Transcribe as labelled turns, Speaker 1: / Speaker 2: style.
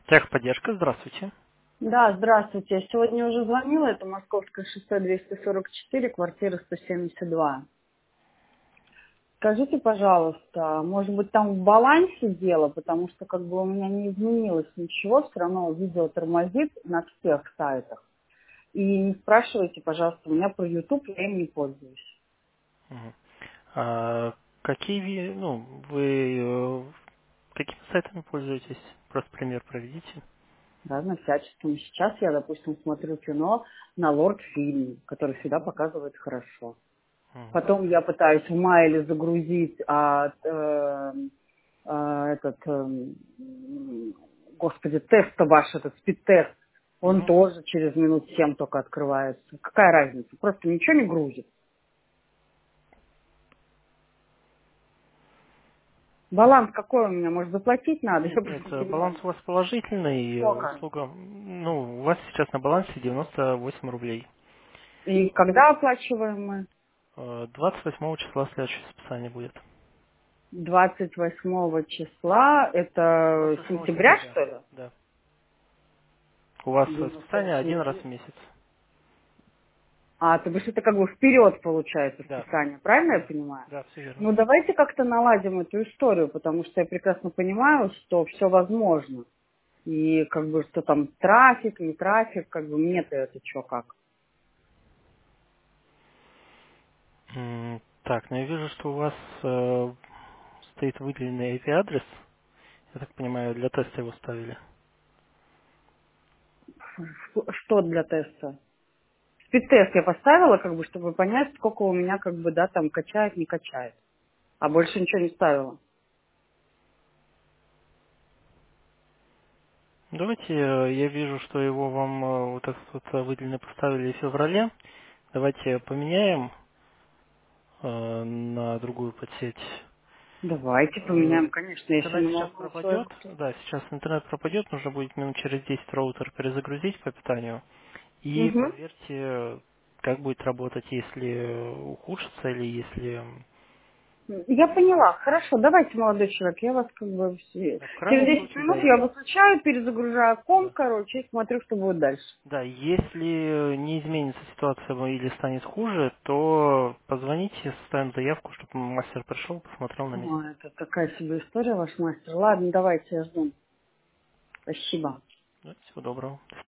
Speaker 1: Техподдержка, здравствуйте.
Speaker 2: Да, здравствуйте. Я сегодня уже звонила. Это Московское шоссе 244, квартира 172. Скажите, пожалуйста, может быть там в балансе дело, потому что как бы у меня не изменилось ничего, все равно видео тормозит на всех сайтах. И не спрашивайте, пожалуйста, у меня про YouTube я им не пользуюсь.
Speaker 1: Мгм. А вы какими сайтами пользуетесь? Просто пример проведите.
Speaker 2: Разно всяческим. Сейчас я, допустим, смотрю кино на Лорд фильме, который всегда показывает хорошо.
Speaker 1: Мгм.
Speaker 2: Потом я пытаюсь в майле загрузить господи, тест ваш, этот спид-тест. Он
Speaker 1: Мгм.
Speaker 2: тоже через минут 7 только открывается. Какая разница? Просто ничего не грузит. Баланс какой у меня? Может, заплатить надо? Я
Speaker 1: Нет,
Speaker 2: просто
Speaker 1: нет,
Speaker 2: не понимаю.
Speaker 1: баланс у вас положительный,
Speaker 2: Сколько?
Speaker 1: услуга, у вас сейчас на балансе 98 рублей.
Speaker 2: И когда оплачиваем мы?
Speaker 1: 28 числа следующее списание будет.
Speaker 2: 28 числа, это
Speaker 1: 28
Speaker 2: сентября,
Speaker 1: сентября,
Speaker 2: что ли?
Speaker 1: да. У вас списание
Speaker 2: 98
Speaker 1: один раз в
Speaker 2: рублей.
Speaker 1: месяц.
Speaker 2: А, то бишь это как бы вперед получается
Speaker 1: Да,
Speaker 2: списание, правильно я
Speaker 1: да,
Speaker 2: понимаю?
Speaker 1: да, все верно.
Speaker 2: Ну, давайте как-то наладим эту историю, потому что я прекрасно понимаю, что все возможно. И как бы, что там трафик, не трафик, как бы мне-то это что как.
Speaker 1: Так, я вижу, что у вас стоит выделенный IP-адрес. Я так понимаю, для теста его ставили.
Speaker 2: Что для теста? Спид-тест я поставила, как бы, чтобы понять, сколько у меня, как бы, да, там качает, не качает. А больше ничего не ставила.
Speaker 1: Давайте, я вижу, что его вам вот так вот выделенно поставили в феврале. Давайте поменяем на другую подсеть.
Speaker 2: Давайте поменяем,
Speaker 1: Э,
Speaker 2: конечно, если
Speaker 1: Интернет
Speaker 2: не
Speaker 1: сейчас
Speaker 2: могу
Speaker 1: пропадет.
Speaker 2: свою.
Speaker 1: Да, сейчас интернет пропадет, нужно будет минут через 10 роутер перезагрузить по питанию. И
Speaker 2: Угу.
Speaker 1: проверьте, как будет работать, если ухудшится или если
Speaker 2: Я поняла. Хорошо, давайте, молодой человек, я вас как бы
Speaker 1: в
Speaker 2: через
Speaker 1: крайнем
Speaker 2: 10
Speaker 1: случае, да,
Speaker 2: минут я выключаю, перезагружаю ком,
Speaker 1: да.
Speaker 2: короче, и смотрю, что будет дальше.
Speaker 1: Да, если не изменится ситуация или станет хуже, то позвоните, составим заявку, чтобы мастер пришел, посмотрел на месте.
Speaker 2: Ой, это такая себе история, ваш мастер. Ладно, давайте, я жду. Спасибо.
Speaker 1: Да, всего доброго.